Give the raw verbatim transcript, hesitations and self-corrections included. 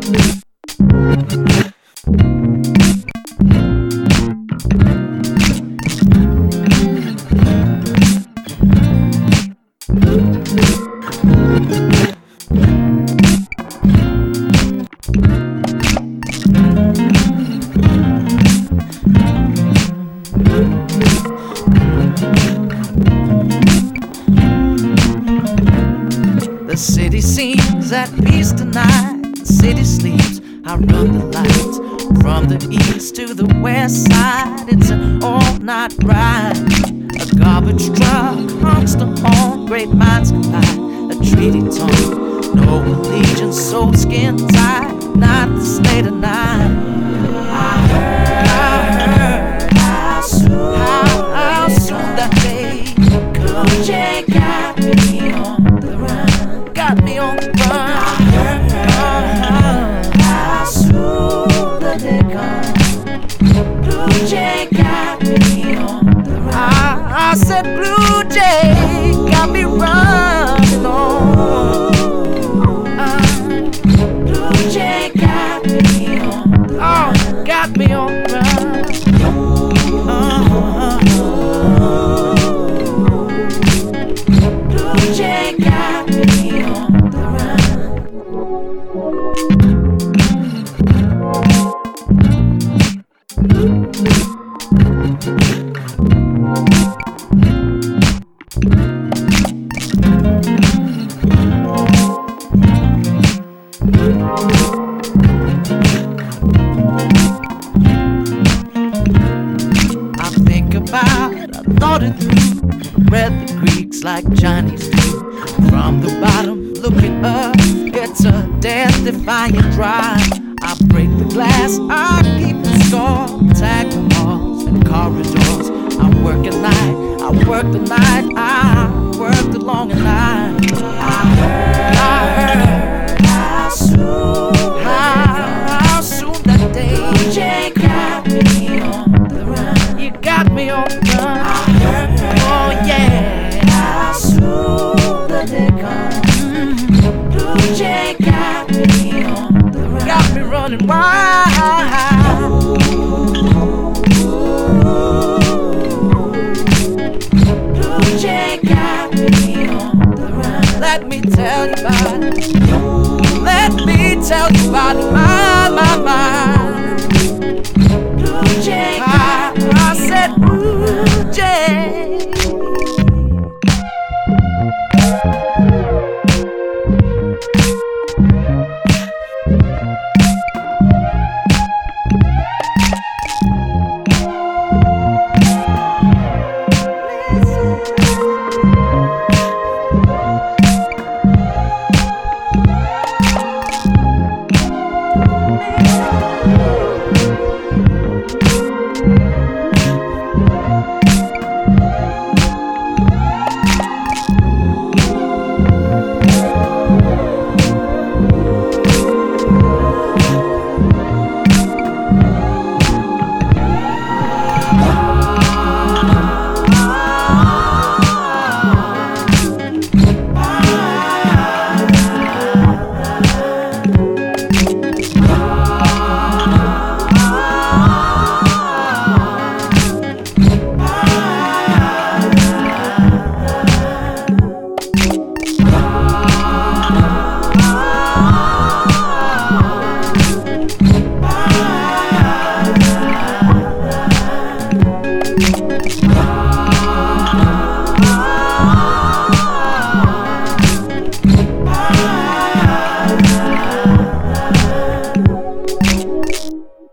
The city seems at peace tonight. The city sleeps, I run the lights from the east to the west side. It's an all-night ride. A garbage truck honks the horn. Great minds collide. A treaty tone, no allegiance, so skin tight. Not the state of night. I heard, I heard how soon, how, how soon that day Cool J got me on the run. Got me on the run. I heard, heard how soon the day comes. Blue Jay got me on the run. I, I said Blue Jay got me running on. Uh, Blue Jay got me on the run. Oh, got me on the run. Uh, Blue Jay got me on the run. I think about, I thought it through, read the Greeks like Chinese do. From the bottom looking up, it's a death-defying drive. I break the glass, I keep the score, tag the walls and corridors. I work at night, I work the night, I work the long night. I heard, I heard how soon, how, how soon that day Jay got me on the run. You got me on the run. I heard, oh yeah, how soon the day comes. Blue Jay got me on the run. Got me running wild.